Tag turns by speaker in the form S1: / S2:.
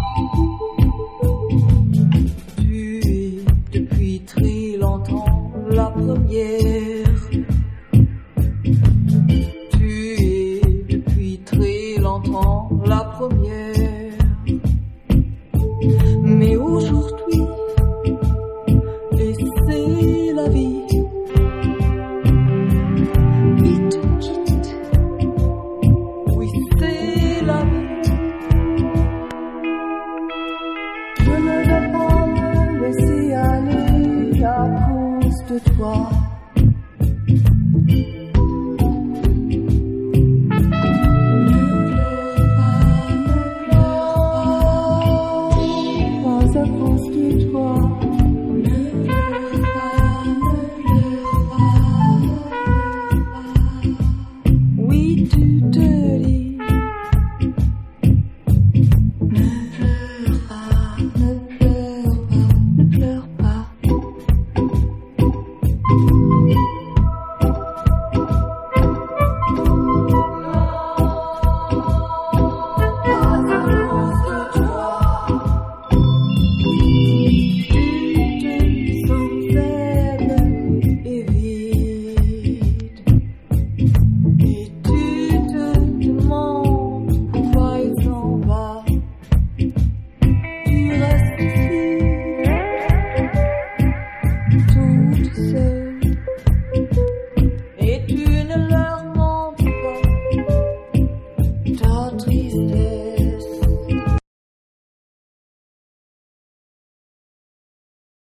S1: Tu es depuis très longtemps la première. Tu es depuis très longtemps la première. Mais aujourd'hui, et c'est la vie, il te quitte. Oui, c'est la vie. Je ne veux pas me laisser aller à cause de toi.